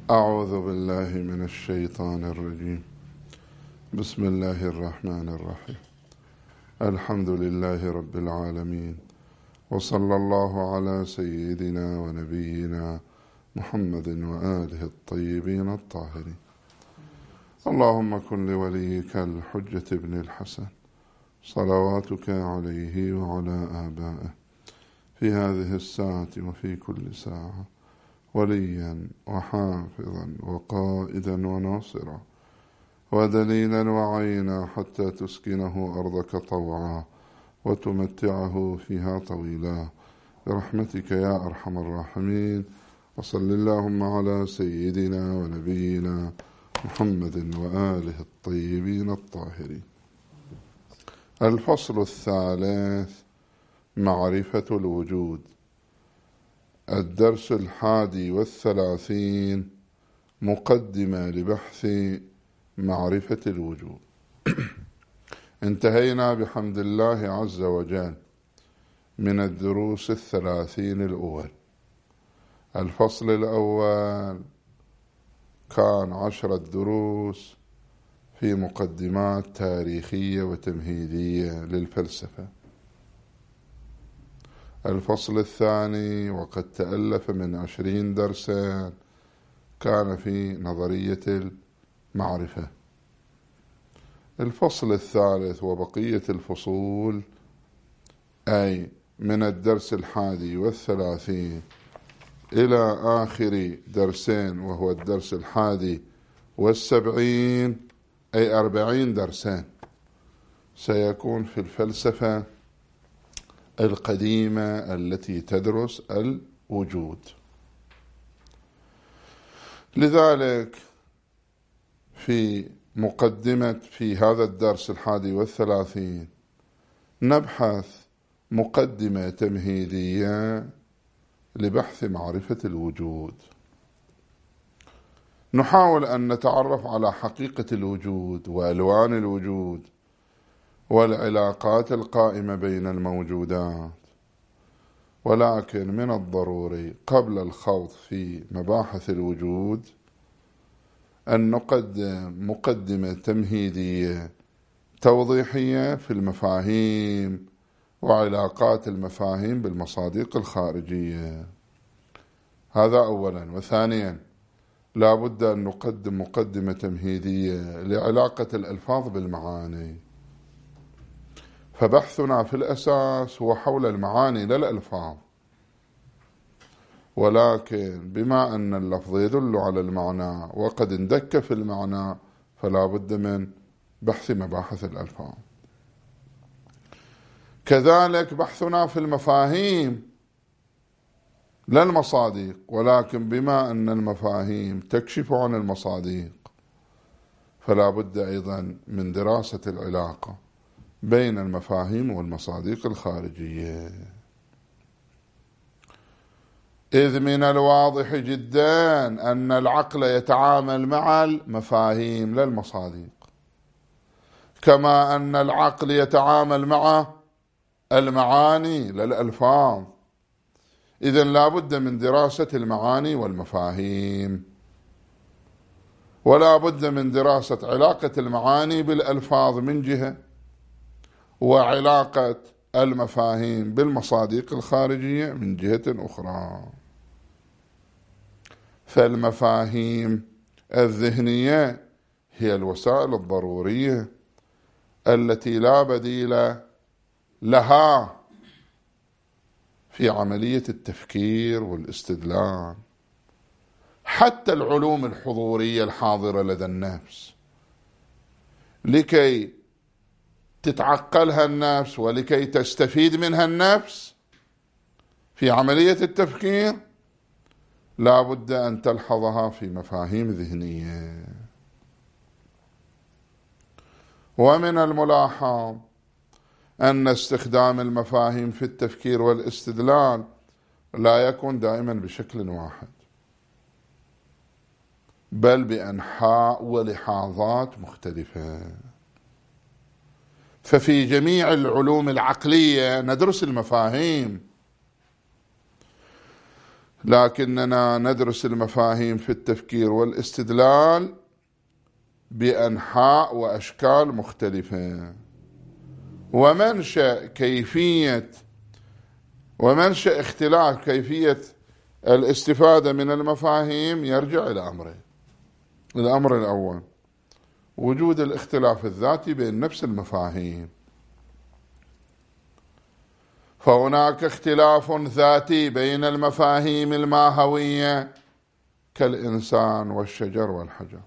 أعوذ بالله من الشيطان الرجيم. بسم الله الرحمن الرحيم. الحمد لله رب العالمين، وصلى الله على سيدنا ونبينا محمد وآله الطيبين الطاهرين. اللهم كن لوليك الحجة بن الحسن صلواتك عليه وعلى آبائه في هذه الساعة وفي كل ساعة وليا وحافظا وقائدا وناصرا ودليلا وعينا حتى تسكنه أرضك طوعا وتمتعه فيها طويلا برحمتك يا أرحم الراحمين. وصل اللهم على سيدنا ونبينا محمد وآله الطيبين الطاهرين. الفصل الثالث: معرفة الوجود. الدرس 31. مقدمة لبحث معرفة الوجود. انتهينا بحمد الله عز وجل من الدروس 30 الأول. الفصل الأول كان 10 دروس في مقدمات تاريخية وتمهيدية للفلسفة. الفصل الثاني وقد تألف من 20 درسا كان في نظرية المعرفة. الفصل الثالث وبقية الفصول، أي من الدرس 31 إلى آخر درسين وهو الدرس 71، أي 40 درسان، سيكون في الفلسفة القديمة التي تدرس الوجود. لذلك في مقدمة في هذا الدرس 31 نبحث مقدمة تمهيدية لبحث معرفة الوجود. نحاول أن نتعرف على حقيقة الوجود وألوان الوجود والعلاقات القائمة بين الموجودات، ولكن من الضروري قبل الخوض في مباحث الوجود أن نقدم مقدمة تمهيدية توضيحية في المفاهيم وعلاقات المفاهيم بالمصادق الخارجية. هذا أولا. وثانيا لا بد أن نقدم مقدمة تمهيدية لعلاقة الألفاظ بالمعاني، فبحثنا في الأساس هو حول المعاني لا الألفاظ، ولكن بما أن اللفظ يدل على المعنى وقد اندك في المعنى فلا بد من بحث مباحث الألفاظ. كذلك بحثنا في المفاهيم لا المصادق، ولكن بما أن المفاهيم تكشف عن المصادق فلا بد أيضا من دراسة العلاقة بين المفاهيم والمصادق الخارجية. إذ من الواضح جدا أن العقل يتعامل مع المفاهيم لا المصادق، كما أن العقل يتعامل مع المعاني لا الألفاظ. إذن لا بد من دراسة المعاني والمفاهيم، ولا بد من دراسة علاقة المعاني بالألفاظ من جهة، وعلاقة المفاهيم بالمصادق الخارجية من جهة أخرى. فالمفاهيم الذهنية هي الوسائل الضرورية التي لا بديل لها في عملية التفكير والاستدلال. حتى العلوم الحضورية الحاضرة لدى النفس لكي تتعقلها النفس ولكي تستفيد منها النفس في عملية التفكير لا بد أن تلحظها في مفاهيم ذهنية. ومن الملاحظ أن استخدام المفاهيم في التفكير والاستدلال لا يكون دائما بشكل واحد، بل بأنحاء ولحاظات مختلفة. ففي جميع العلوم العقلية ندرس المفاهيم، لكننا ندرس المفاهيم في التفكير والاستدلال بأنحاء وأشكال مختلفة. ومنشأ اختلاف كيفية الاستفادة من المفاهيم يرجع إلى أمرين. الأمر الأول وجود الاختلاف الذاتي بين نفس المفاهيم، فهناك اختلاف ذاتي بين المفاهيم الماهوية كالإنسان والشجر والحجر،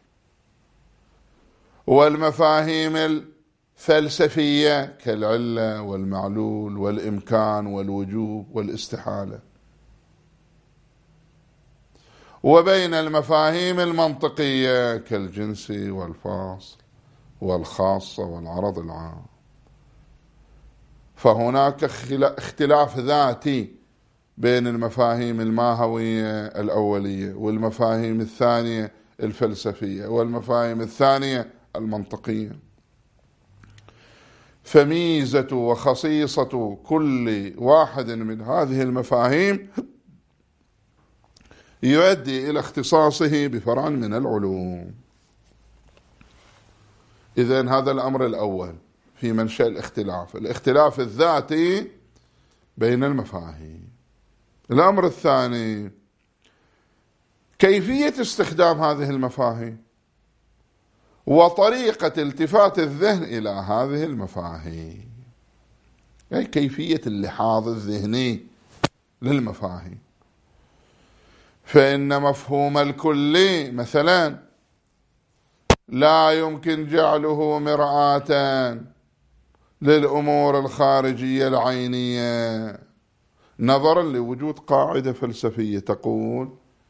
والمفاهيم الفلسفية كالعلة والمعلول والإمكان والوجوب والاستحالة، وبين المفاهيم المنطقية كالجنس والفاصل والخاصة والعرض العام. فهناك اختلاف ذاتي بين المفاهيم الماهوية الأولية والمفاهيم الثانية الفلسفية والمفاهيم الثانية المنطقية. فميزة وخصيصة كل واحد من هذه المفاهيم يؤدي إلى اختصاصه بفرع من العلوم. إذن هذا الأمر الأول في منشأ الاختلاف الذاتي بين المفاهيم. الأمر الثاني كيفية استخدام هذه المفاهيم وطريقة التفات الذهن إلى هذه المفاهيم، أي كيفية اللحاظ الذهني للمفاهيم. فإن مفهوم الكلي مثلا لا يمكن جعله مرآة للأمور الخارجية العينية، نظرا لوجود قاعدة فلسفية تقول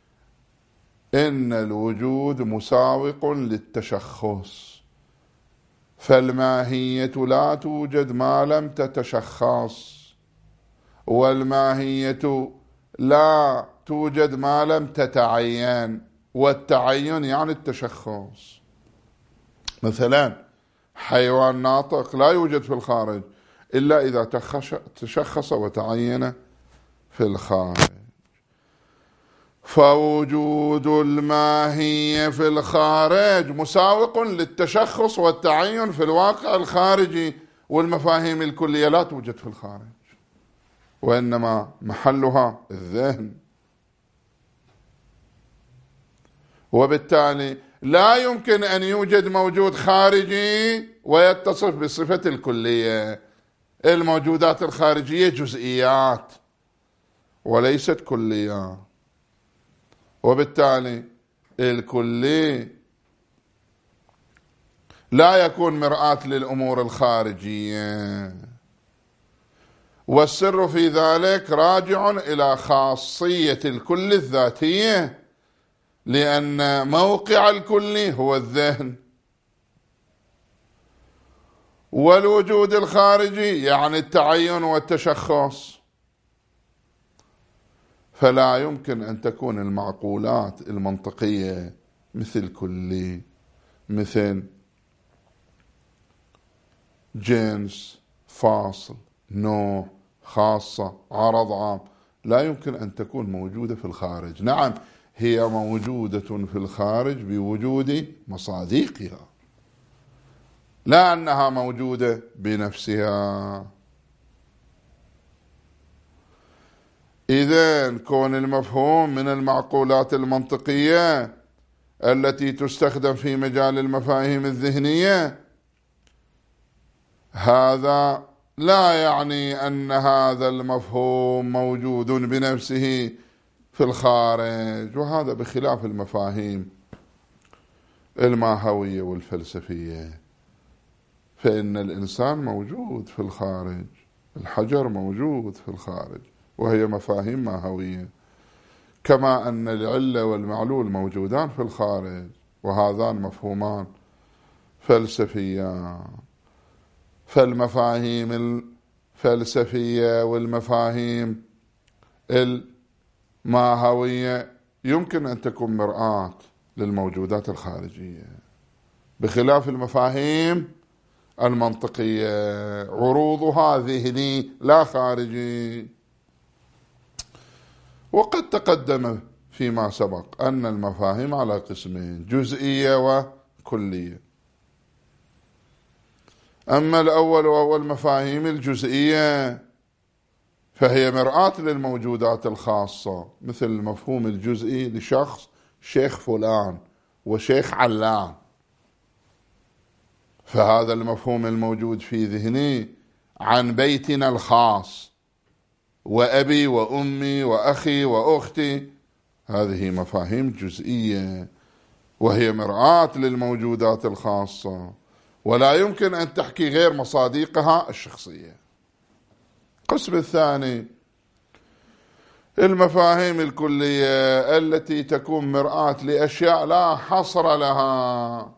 إن الوجود مساوق للتشخص، فالماهية لا توجد ما لم تتشخص، والماهية لا توجد ما لم تتعين، والتعين يعني التشخص. مثلا حيوان ناطق لا يوجد في الخارج إلا إذا تشخص وتعين في الخارج. فوجود الماهية في الخارج مساوق للتشخص والتعين في الواقع الخارجي، والمفاهيم الكلية لا توجد في الخارج، وإنما محلها الذهن. وبالتالي لا يمكن أن يوجد موجود خارجي ويتصف بصفة الكلية. الموجودات الخارجية جزئيات وليست كليات، وبالتالي الكلي لا يكون مرآة للأمور الخارجية. والسر في ذلك راجع إلى خاصية الكل الذاتية، لأن موقع الكل هو الذهن، والوجود الخارجي يعني التعين والتشخص. فلا يمكن أن تكون المعقولات المنطقية مثل كلي، مثل جنس، فاصل، نوع، خاصة، عرض عام، لا يمكن أن تكون موجودة في الخارج. نعم هي موجودة في الخارج بوجود مصادقها، لا أنها موجودة بنفسها. إذن كون المفهوم من المعقولات المنطقية التي تستخدم في مجال المفاهيم الذهنية، هذا لا يعني أن هذا المفهوم موجود بنفسه في الخارج، وهذا بخلاف المفاهيم الماهوية والفلسفية. فإن الإنسان موجود في الخارج، الحجر موجود في الخارج، وهي مفاهيم ماهوية، كما أن العلة والمعلول موجودان في الخارج، وهذان مفهومان فلسفيان. فالمفاهيم الفلسفية والمفاهيم الماهوية يمكن أن تكون مرآة للموجودات الخارجية، بخلاف المفاهيم المنطقية عروضها ذهني لا خارجي. وقد تقدم فيما سبق أن المفاهيم على قسمين: جزئية وكلية. أما الأول وهو المفاهيم الجزئية فهي مرآة للموجودات الخاصة، مثل المفهوم الجزئي لشخص شيخ فلان وشيخ علان، فهذا المفهوم الموجود في ذهني عن بيتنا الخاص وأبي وأمي وأخي وأختي، هذه مفاهيم جزئية وهي مرآة للموجودات الخاصة، ولا يمكن أن تحكي غير مصادقها الشخصية. القسم الثاني المفاهيم الكلية التي تكون مرآة لأشياء لا حصر لها،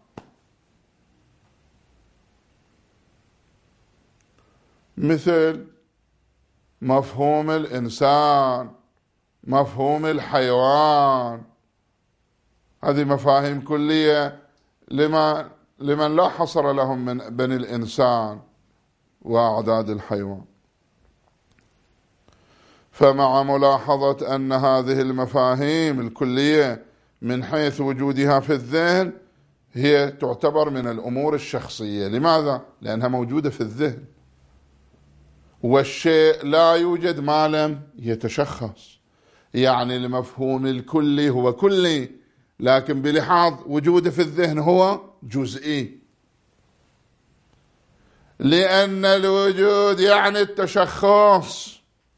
مثل مفهوم الإنسان، مفهوم الحيوان، هذه مفاهيم كلية لمن لا حصر لهم من بني الإنسان وأعداد الحيوان. فمع ملاحظة أن هذه المفاهيم الكلية من حيث وجودها في الذهن هي تعتبر من الأمور الشخصية. لماذا؟ لأنها موجودة في الذهن، والشيء لا يوجد ما لم يتشخص. يعني المفهوم الكلي هو كلي، لكن بلحاظ وجوده في الذهن هو جزئي، لأن الوجود يعني التشخص،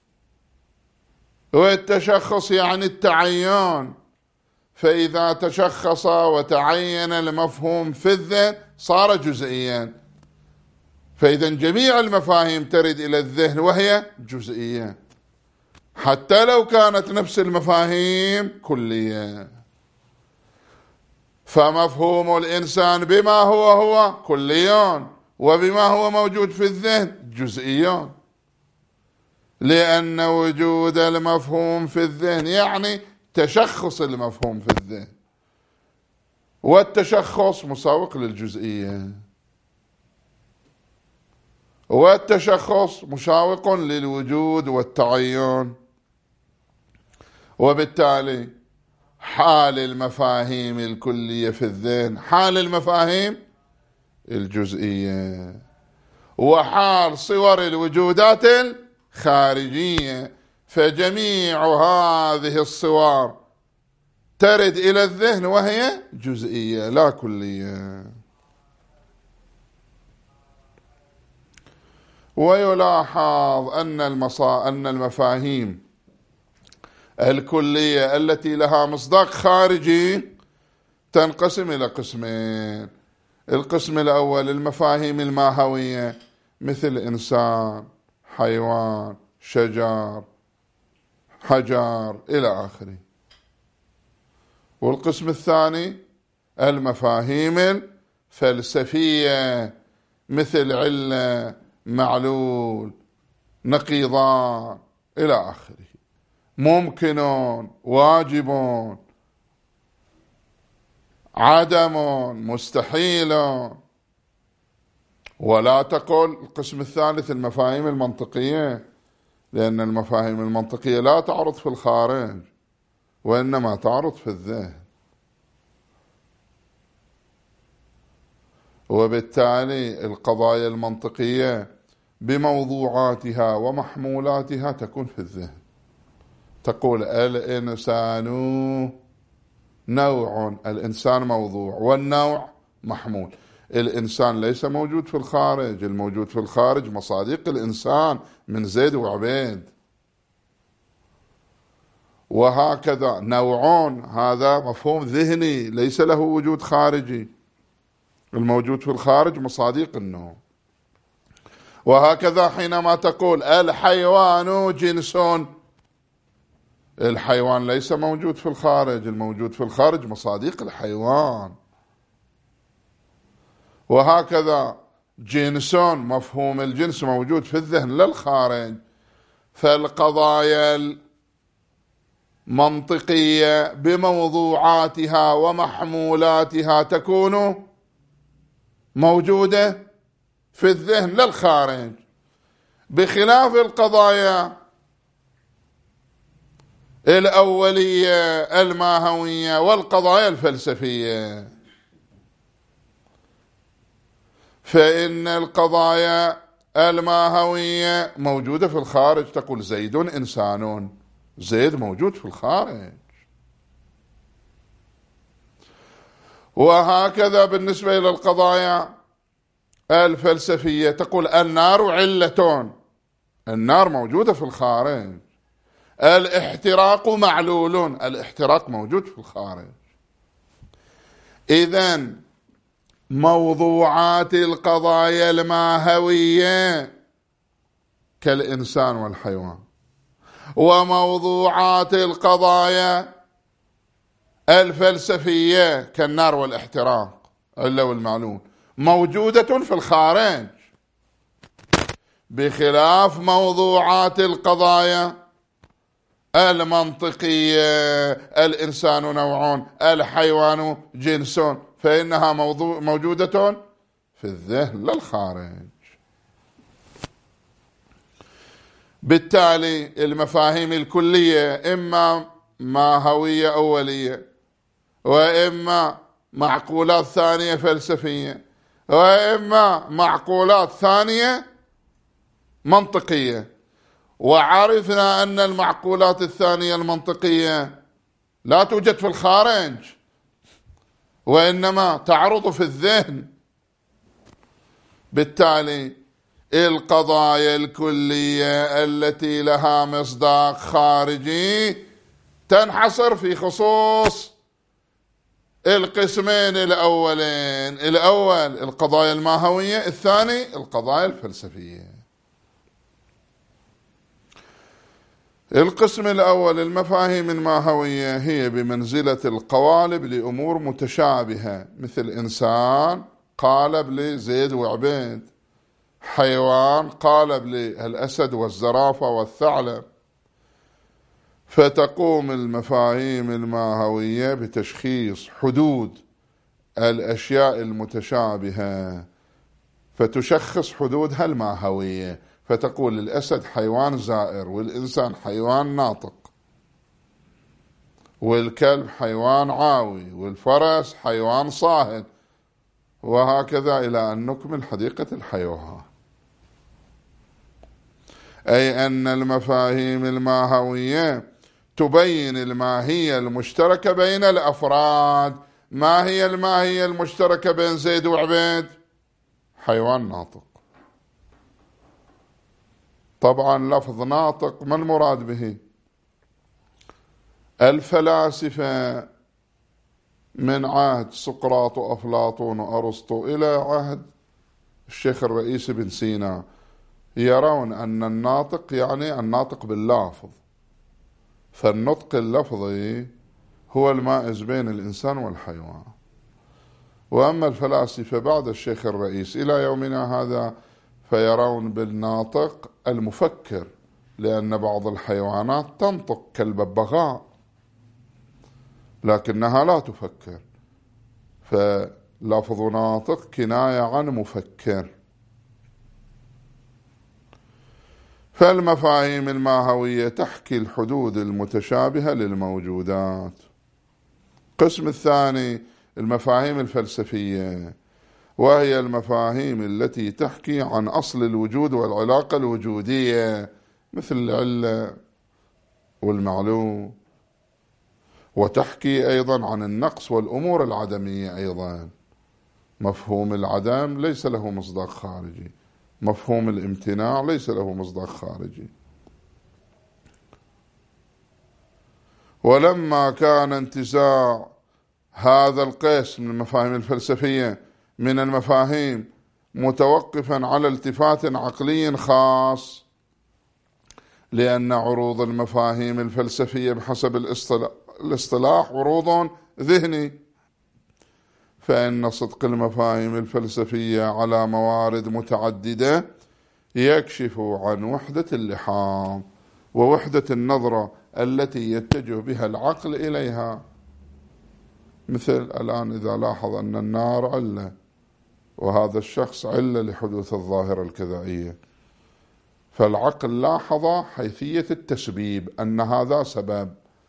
والتشخص يعني التعين، فإذا تشخص وتعين المفهوم في الذهن صار جزئيا. فإذا جميع المفاهيم ترد إلى الذهن وهي جزئية، حتى لو كانت نفس المفاهيم كلية. فمفهوم الإنسان بما هو كليون، وبما هو موجود في الذهن جزئيون، لأن وجود المفهوم في الذهن يعني تشخص المفهوم في الذهن، والتشخص مساوق للجزئية، والتشخص مشاوق للوجود والتعين. وبالتالي حال المفاهيم الكلية في الذهن حال المفاهيم الجزئية، وحال صور الوجودات الخارجية، فجميع هذه الصور ترد إلى الذهن وهي جزئية لا كلية. ويلاحظ أن المفاهيم الكلية التي لها مصداق خارجي تنقسم إلى قسمين. القسم الأول المفاهيم الماهوية، مثل إنسان، حيوان، شجر، حجر إلى آخره. والقسم الثاني المفاهيم الفلسفية، مثل علة، معلول، نقيضان إلى آخره، ممكن، واجب، عدم، مستحيل. ولا تقل القسم الثالث المفاهيم المنطقية، لأن المفاهيم المنطقية لا تعرض في الخارج وإنما تعرض في الذهن، وبالتالي القضايا المنطقية بموضوعاتها ومحمولاتها تكون في الذهن. تقول الإنسان نوع، الإنسان موضوع والنوع محمول. الإنسان ليس موجود في الخارج، الموجود في الخارج مصادق الإنسان من زيد وعبيد، وهكذا نوعون هذا مفهوم ذهني ليس له وجود خارجي، الموجود في الخارج مصادق النوع. وهكذا حينما تقول الحيوان جنس، الحيوان ليس موجود في الخارج، الموجود في الخارج مصادق الحيوان. وهكذا جنس، مفهوم الجنس موجود في الذهن للخارج. فالقضايا المنطقية بموضوعاتها ومحمولاتها تكون موجودة في الذهن للخارج، بخلاف القضايا الأولية الماهوية والقضايا الفلسفية. فإن القضايا الماهوية موجودة في الخارج، تقول زيد إنسان، زيد موجود في الخارج. وهكذا بالنسبة إلى القضايا الفلسفية، تقول النار علة، النار موجودة في الخارج. الاحتراق معلول، الاحتراق موجود في الخارج. إذن موضوعات القضايا الماهوية كالإنسان والحيوان، وموضوعات القضايا الفلسفية كالنار والاحتراق علة والمعلول موجودة في الخارج، بخلاف موضوعات القضايا المنطقية الإنسان نوع، الحيوان جنس، فإنها موجودة في الذهن لا الخارج. بالتالي المفاهيم الكلية إما ماهوية أولية، وإما معقولات ثانية فلسفية، وإما معقولات ثانية منطقية. وعرفنا أن المعقولات الثانية المنطقية لا توجد في الخارج، وإنما تعرض في الذهن. بالتالي القضايا الكلية التي لها مصداق خارجي تنحصر في خصوص القسمين الأولين، الأول القضايا الماهوية، الثاني القضايا الفلسفية. القسم الأول المفاهيم الماهوية هي بمنزلة القوالب لأمور متشابهة، مثل إنسان قالب لزيد وعبيد، حيوان قالب للأسد والزرافة والثعلب. فتقوم المفاهيم الماهوية بتشخيص حدود الأشياء المتشابهة، فتشخص حدودها الماهوية، فتقول الأسد حيوان زائر، والإنسان حيوان ناطق، والكلب حيوان عاوي، والفرس حيوان صاهد، وهكذا إلى أن نكمل حديقة الحيوان. أي أن المفاهيم الماهوية تبين الماهية المشتركة بين الأفراد. ما هي الماهية المشتركة بين زيد وعبيد؟ حيوان ناطق. طبعا لفظ ناطق ما المراد به؟ الفلاسفة من عهد سقراط وأفلاطون وأرسطو إلى عهد الشيخ الرئيس بن سينا يرون أن الناطق يعني الناطق باللافظ، فالنطق اللفظي هو المائز بين الإنسان والحيوان. وأما الفلاسفة بعد الشيخ الرئيس إلى يومنا هذا فيرون بالناطق المفكر، لأن بعض الحيوانات تنطق كالببغاء لكنها لا تفكر، فلفظ ناطق كناية عن مفكر. فالمفاهيم الماهوية تحكي الحدود المتشابهة للموجودات. القسم الثاني المفاهيم الفلسفية، وهي المفاهيم التي تحكي عن أصل الوجود والعلاقة الوجودية، مثل العلة والمعلوم، وتحكي أيضا عن النقص والأمور العدمية. أيضا مفهوم العدم ليس له مصداق خارجي، مفهوم الامتناع ليس له مصداق خارجي. ولما كان انتزاع هذا القسم من المفاهيم الفلسفية من المفاهيم متوقفا على التفات عقلي خاص، لأن عروض المفاهيم الفلسفية بحسب الاصطلاح عروض ذهني، فإن صدق المفاهيم الفلسفية على موارد متعددة يكشف عن وحدة اللحاظ ووحدة النظرة التي يتجه بها العقل إليها. مثل الآن إذا لاحظ أن النار علة، وهذا الشخص علة لحدوث الظاهرة الكذائية، فالعقل لاحظ حيثية التسبيب، أن هذا سبب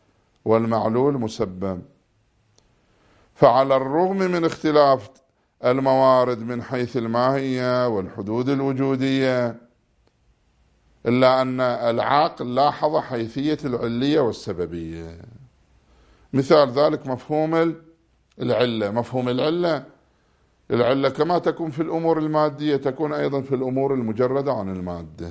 والمعلول مسبب. فعلى الرغم من اختلاف الموارد من حيث الماهية والحدود الوجودية، إلا أن العاقل لاحظ حيثية العلية والسببية. مثال ذلك مفهوم العلة. مفهوم العلة كما تكون في الأمور المادية تكون أيضا في الأمور المجردة عن المادة.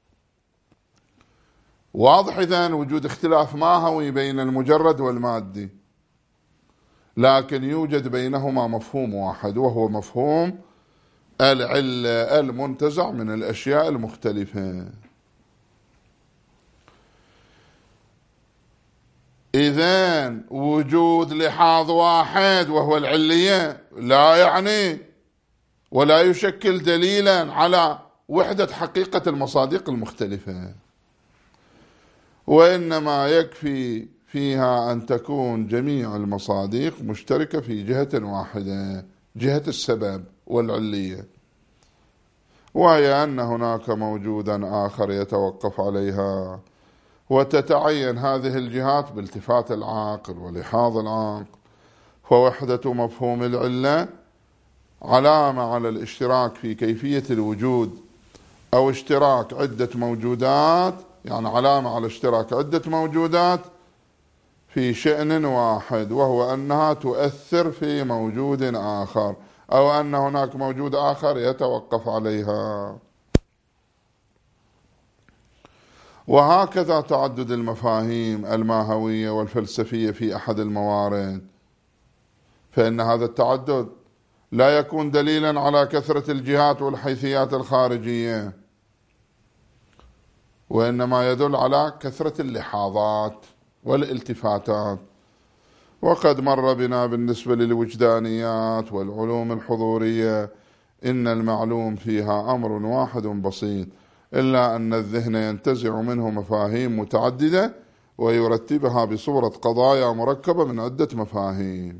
واضح إذن وجود اختلاف ماهوي بين المجرد والمادي، لكن يوجد بينهما مفهوم واحد، وهو مفهوم العلة المنتزع من الأشياء المختلفة. إذن وجود لحاظ واحد وهو العلية لا يعني ولا يشكل دليلا على وحدة حقيقة المصادق المختلفة، وإنما يكفي فيها أن تكون جميع المصادق مشتركة في جهة واحدة، جهة السبب والعلية، وهي أن هناك موجودا آخر يتوقف عليها، وتتعين هذه الجهات بالتفات العاقل ولحاظ العاقل. فوحدة مفهوم العلة علامة على الاشتراك في كيفية الوجود، أو اشتراك عدة موجودات، يعني علامة على اشتراك عدة موجودات في شأن واحد، وهو أنها تؤثر في موجود آخر، أو أن هناك موجود آخر يتوقف عليها. وهكذا تعدد المفاهيم الماهوية والفلسفية في أحد الموارد، فإن هذا التعدد لا يكون دليلا على كثرة الجهات والحيثيات الخارجية، وإنما يدل على كثرة اللحاظات والالتفاتات. وقد مر بنا بالنسبة للوجدانيات والعلوم الحضورية إن المعلوم فيها أمر واحد بسيط، إلا أن الذهن ينتزع منه مفاهيم متعددة ويرتبها بصورة قضايا مركبة من عدة مفاهيم.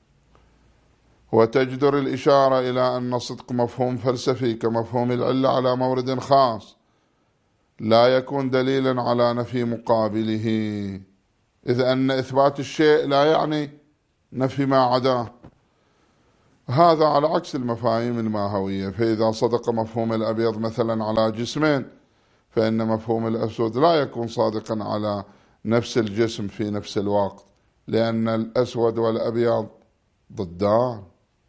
وتجدر الإشارة إلى أن صدق مفهوم فلسفي كمفهوم العلة على مورد خاص لا يكون دليلا على نفي مقابله، إذ أن إثبات الشيء لا يعني نفي ما عداه. هذا على عكس المفاهيم الماهوية، فإذا صدق مفهوم الأبيض مثلا على جسمين، فإن مفهوم الأسود لا يكون صادقا على نفس الجسم في نفس الوقت، لأن الأسود والأبيض ضدان.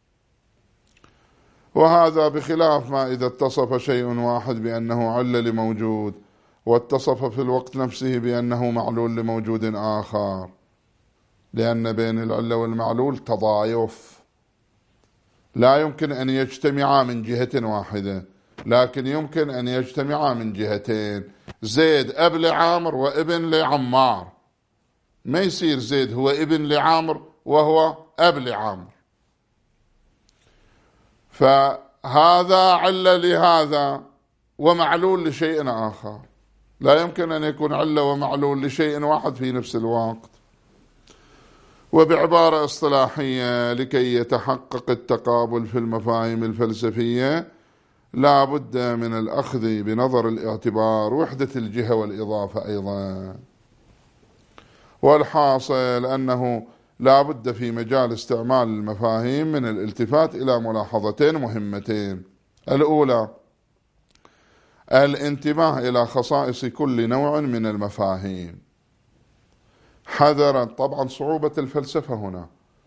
وهذا بخلاف ما إذا اتصف شيء واحد بأنه علة لموجود، واتصف في الوقت نفسه بأنه معلول لموجود آخر، لأن بين العلة والمعلول تضايف، لا يمكن أن يجتمعا من جهة واحدة، لكن يمكن أن يجتمعا من جهتين. زيد أب لعامر وابن لعمار، ما يصير زيد هو ابن لعامر وهو أب لعامر، فهذا علة لهذا ومعلول لشيء آخر، لا يمكن أن يكون علة ومعلول لشيء واحد في نفس الوقت. وبعبارة اصطلاحية، لكي يتحقق التقابل في المفاهيم الفلسفية لا بد من الأخذ بنظر الاعتبار وحدة الجهة والإضافة أيضا. والحاصل أنه لا بد في مجال استعمال المفاهيم من الالتفات إلى ملاحظتين مهمتين. الأولى الانتباه إلى خصائص كل نوع من المفاهيم، حذرا طبعا صعوبة الفلسفة هنا.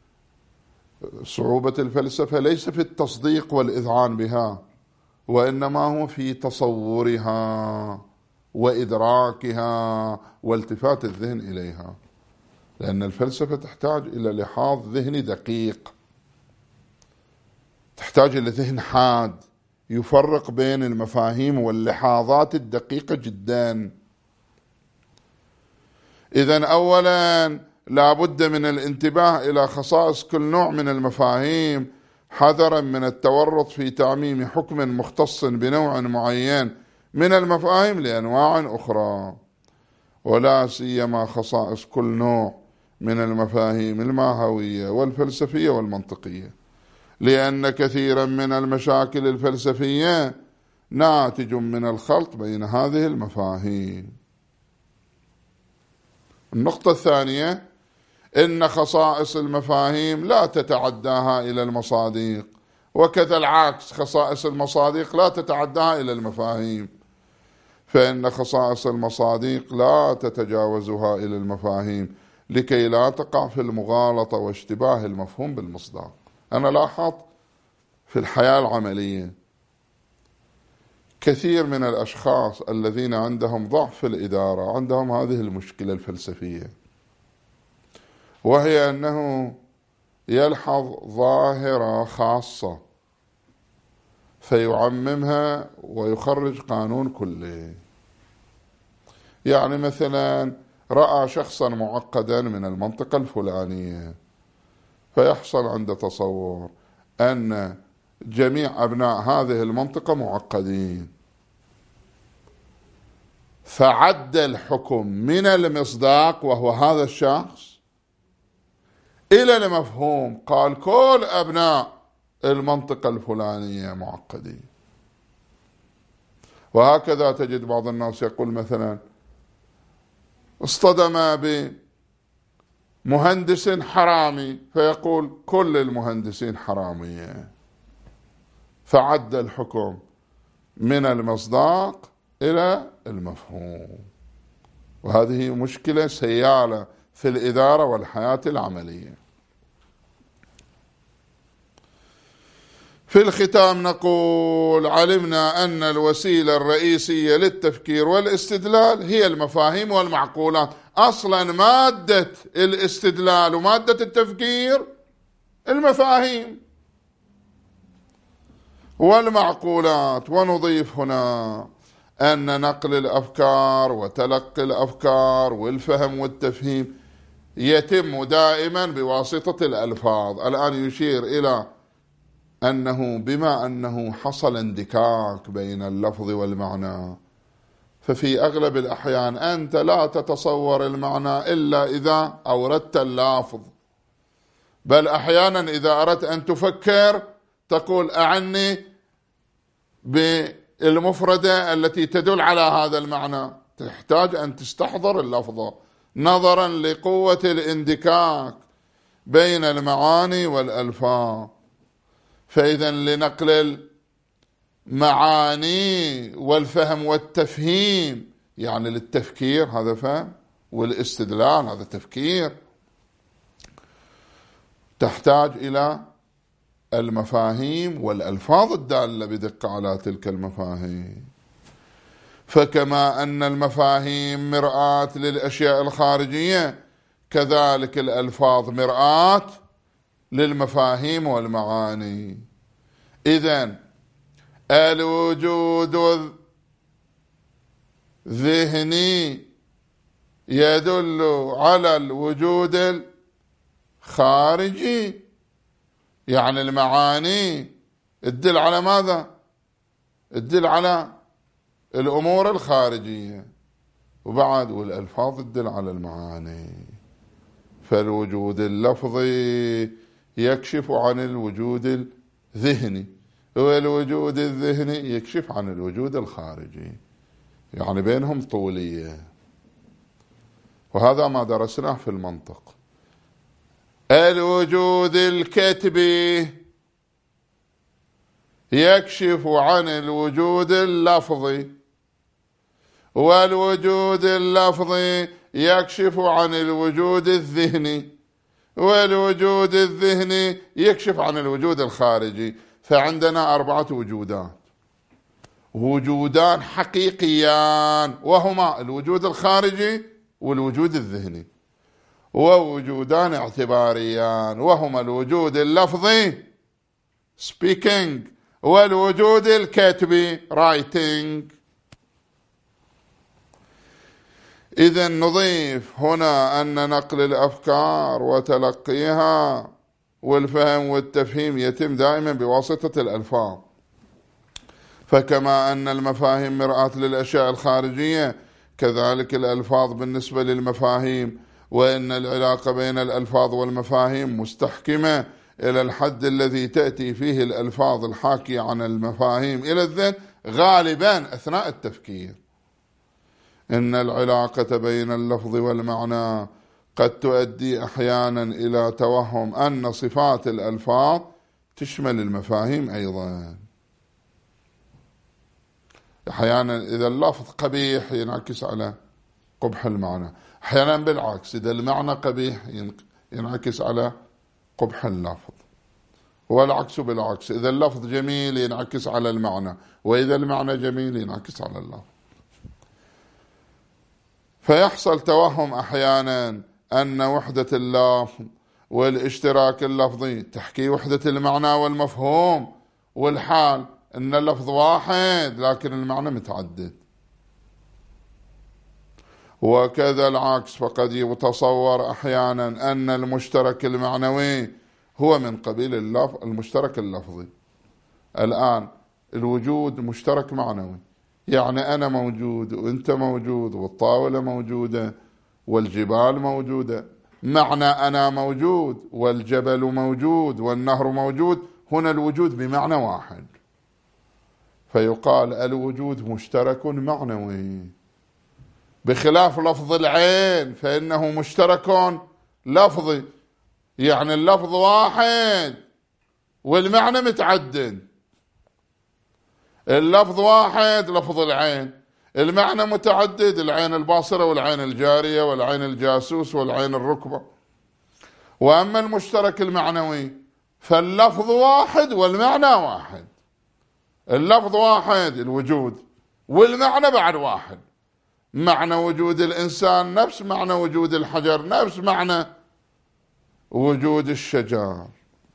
صعوبة الفلسفة ليس في التصديق والإذعان بها، وإنما هو في تصورها وإدراكها والتفات الذهن إليها، لأن الفلسفة تحتاج إلى لحاظ ذهني دقيق، تحتاج إلى ذهن حاد يفرق بين المفاهيم واللحاظات الدقيقة جدا. إذن أولا لا بد من الانتباه إلى خصائص كل نوع من المفاهيم، حذرا من التورط في تعميم حكم مختص بنوع معين من المفاهيم لأنواع أخرى، ولا سيما خصائص كل نوع من المفاهيم الماهوية والفلسفية والمنطقية، لأن كثيرا من المشاكل الفلسفية ناتج من الخلط بين هذه المفاهيم. النقطة الثانية إن خصائص المفاهيم لا تتعداها إلى المصادق، وكذا العكس، خصائص المصادق لا تتعداها إلى المفاهيم، فإن خصائص المصادق لا تتجاوزها إلى المفاهيم لكي لا تقع في المغالطة واشتباه المفهوم بالمصداق. أنا لاحظت في الحياة العملية كثير من الأشخاص الذين عندهم ضعف في الإدارة عندهم هذه المشكلة الفلسفية، وهي أنه يلحظ ظاهرة خاصة فيعممها ويخرج قانون كلي. يعني مثلا رأى شخصا معقدا من المنطقة الفلانية، فيحصل عنده تصور أن جميع أبناء هذه المنطقة معقدين، فعد الحكم من المصداق وهو هذا الشخص إلى المفهوم، قال كل أبناء المنطقة الفلانية معقدين. وهكذا تجد بعض الناس يقول مثلا اصطدم بمهندس حرامي فيقول كل المهندسين حرامية، فعد الحكم من المصداق إلى المفهوم. وهذه مشكلة سيالة في الإدارة والحياة العملية. في الختام نقول: علمنا أن الوسيلة الرئيسية للتفكير والاستدلال هي المفاهيم والمعقولات. أصلا مادة الاستدلال ومادة التفكير المفاهيم والمعقولات. ونضيف هنا أن نقل الأفكار وتلقي الأفكار والفهم والتفهيم يتم دائما بواسطة الألفاظ. الآن يشير إلى أنه بما أنه حصل اندكاك بين اللفظ والمعنى، ففي أغلب الأحيان أنت لا تتصور المعنى إلا إذا أوردت اللافظ، بل أحيانا إذا أردت أن تفكر تقول أعني بالمفردة التي تدل على هذا المعنى، تحتاج أن تستحضر اللفظة نظرا لقوة الاندكاك بين المعاني والألفاظ. فإذا لنقل المعاني والفهم والتفهيم، يعني للتفكير هذا فهم والاستدلال هذا تفكير، تحتاج إلى المفاهيم والألفاظ الدالة بدقة على تلك المفاهيم. فكما أن المفاهيم مرآة للأشياء الخارجية، كذلك الألفاظ مرآة للمفاهيم والمعاني. إذن الوجود الذهني يدل على الوجود الخارجي، يعني المعاني تدل على ماذا؟ تدل على الأمور الخارجية، وبعد والألفاظ تدل على المعاني. فالوجود اللفظي يكشف عن الوجود الذهني، والوجود الذهني يكشف عن الوجود الخارجي، يعني بينهم طولية. وهذا ما درسناه في المنطق. الوجود الكتبي يكشف عن الوجود اللفظي، والوجود اللفظي يكشف عن الوجود الذهني، والوجود الذهني يكشف عن الوجود الخارجي. فعندنا 4 وجودات، وجودان حقيقيان وهما الوجود الخارجي والوجود الذهني، ووجودان اعتباريان وهما الوجود اللفظي speaking والوجود الكتبي writing. إذن نضيف هنا أن نقل الأفكار وتلقيها والفهم والتفهيم يتم دائما بواسطة الألفاظ. فكما أن المفاهيم مرآة للأشياء الخارجية، كذلك الألفاظ بالنسبة للمفاهيم، وأن العلاقة بين الألفاظ والمفاهيم مستحكمة إلى الحد الذي تأتي فيه الألفاظ الحاكية عن المفاهيم إلى الذهن غالبا أثناء التفكير. إن العلاقة بين اللفظ والمعنى قد تؤدي أحيانا إلى توهم أن صفات الألفاظ تشمل المفاهيم أيضا. أحيانا إذا اللفظ قبيح ينعكس على قبح المعنى، أحيانا بالعكس إذا المعنى قبيح ينعكس على قبح اللفظ، والعكس بالعكس، إذا اللفظ جميل ينعكس على المعنى، وإذا المعنى جميل ينعكس على اللفظ. فيحصل توهم أحيانا أن وحدة اللفظ والاشتراك اللفظي تحكي وحدة المعنى والمفهوم، والحال أن اللفظ واحد لكن المعنى متعدد. وكذا العكس، فقد يتصور أحيانا أن المشترك المعنوي هو من قبيل المشترك اللفظي. الآن الوجود مشترك معنوي، يعني أنا موجود وأنت موجود والطاولة موجودة والجبال موجودة، معنى أنا موجود والجبل موجود والنهر موجود، هنا الوجود بمعنى واحد، فيقال الوجود مشترك معنوي، بخلاف لفظ العين فإنه مشترك لفظي، يعني اللفظ واحد والمعنى متعدد. اللفظ واحد لفظ العين، المعنى متعدد، العين الباصرة والعين الجارية والعين الجاسوس والعين الركبة. وأما المشترك المعنوي فاللفظ واحد والمعنى واحد، اللفظ واحد الوجود والمعنى بعد واحد، معنى وجود الإنسان نفس معنى وجود الحجر، نفس معنى وجود الشجر.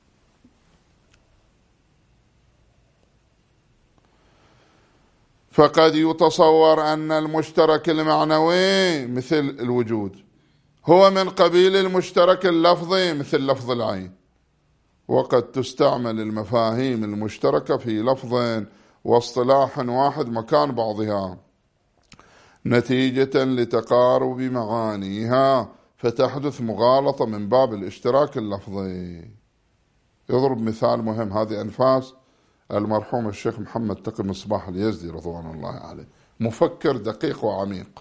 فقد يتصور أن المشترك المعنوي مثل الوجود هو من قبيل المشترك اللفظي مثل لفظ العين، وقد تستعمل المفاهيم المشتركة في لفظ واصطلاح واحد مكان بعضها نتيجة لتقارب معانيها، فتحدث مغالطة من باب الاشتراك اللفظي. يضرب مثال مهم، هذه أنفاس المرحوم الشيخ محمد تقي مصباح اليزدي رضوان الله عليه، مفكر دقيق وعميق،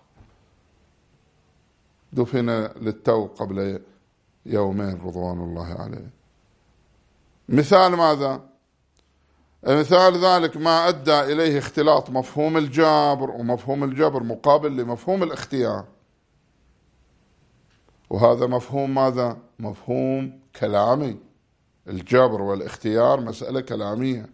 دفن للتو قبل يومين رضوان الله عليه. مثال ماذا؟ مثال ذلك ما أدى إليه اختلاط مفهوم الجبر، ومفهوم الجبر مقابل لمفهوم الاختيار، وهذا مفهوم ماذا؟ مفهوم كلامي، الجبر والاختيار مسألة كلامية،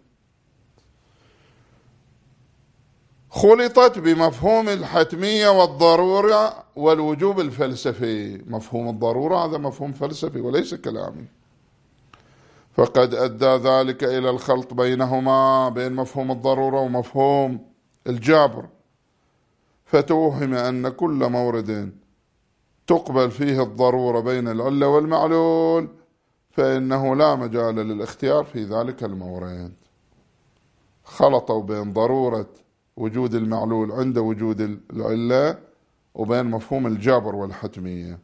خلطت بمفهوم الحتمية والضرورة والوجوب الفلسفي. مفهوم الضرورة هذا مفهوم فلسفي وليس كلامي، فقد أدى ذلك إلى الخلط بينهما، بين مفهوم الضرورة ومفهوم الجبر، فتوهم أن كل مورد تقبل فيه الضرورة بين العلة والمعلول فإنه لا مجال للاختيار في ذلك المورد. خلطوا بين ضرورة وجود المعلول عند وجود العلة وبين مفهوم الجبر والحتمية.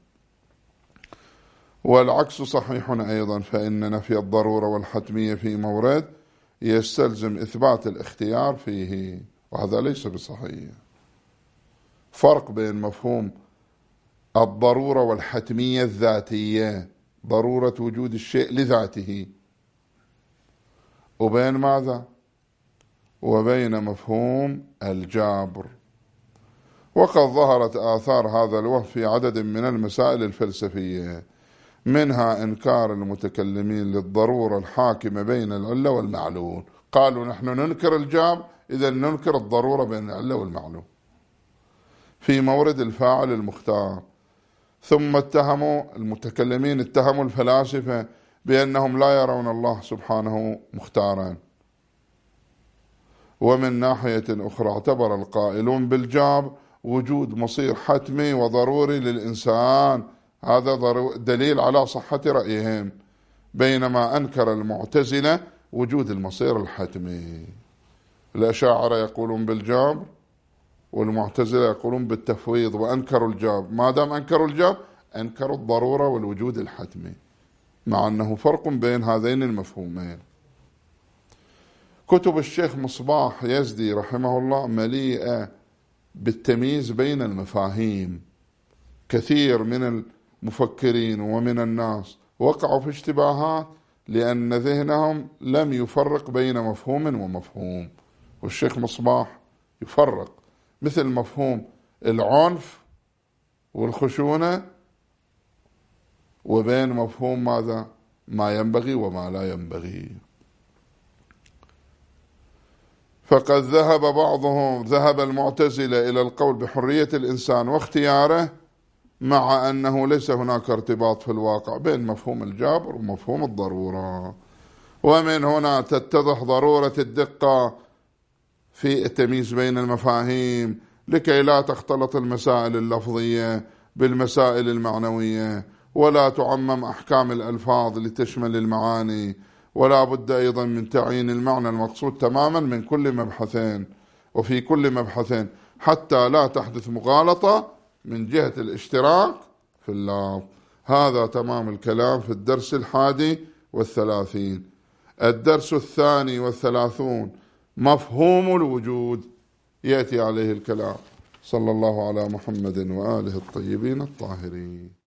والعكس صحيح أيضا، فإن نفي الضرورة والحتمية في مورد يستلزم إثبات الاختيار فيه، وهذا ليس بصحيح. فرق بين مفهوم الضرورة والحتمية الذاتية، ضرورة وجود الشيء لذاته، وبين ماذا؟ وبين مفهوم الجبر. وقد ظهرت آثار هذا الوهم في عدد من المسائل الفلسفية، منها إنكار المتكلمين للضرورة الحاكمة بين العلة والمعلول، قالوا نحن ننكر الجبر إذا ننكر الضرورة بين العلة والمعلول في مورد الفاعل المختار. ثم اتهموا المتكلمين، اتهموا الفلاسفة بأنهم لا يرون الله سبحانه مختارا. ومن ناحية أخرى اعتبر القائلون بالجبر وجود مصير حتمي وضروري للإنسان، هذا دليل على صحة رأيهم، بينما أنكر المعتزلة وجود المصير الحتمي. الأشاعرة يقولون بالجبر والمعتزلة يقولون بالتفويض، وأنكروا الجبر. ما دام أنكروا الجبر أنكروا الضرورة والوجود الحتمي، مع أنه فرق بين هذين المفهومين. كتب الشيخ مصباح يزدي رحمه الله مليئة بالتمييز بين المفاهيم، كثير من المفكرين ومن الناس وقعوا في اشتباهات لأن ذهنهم لم يفرق بين مفهوم ومفهوم. والشيخ مصباح يفرق، مثل مفهوم العنف والخشونة وبين مفهوم ماذا؟ ما ينبغي وما لا ينبغي. فقد ذهب المعتزلة إلى القول بحرية الإنسان واختياره، مع أنه ليس هناك ارتباط في الواقع بين مفهوم الجبر ومفهوم الضرورة. ومن هنا تتضح ضرورة الدقة في التمييز بين المفاهيم لكي لا تختلط المسائل اللفظية بالمسائل المعنوية، ولا تعمم أحكام الألفاظ لتشمل المعاني، ولا بد أيضا من تعيين المعنى المقصود تماما من كل مبحثين وفي كل مبحثين، حتى لا تحدث مغالطة من جهة الاشتراك في اللفظ. هذا تمام الكلام في الدرس 31. الدرس 32 مفهوم الوجود يأتي عليه الكلام. صلى الله على محمد وآله الطيبين الطاهرين.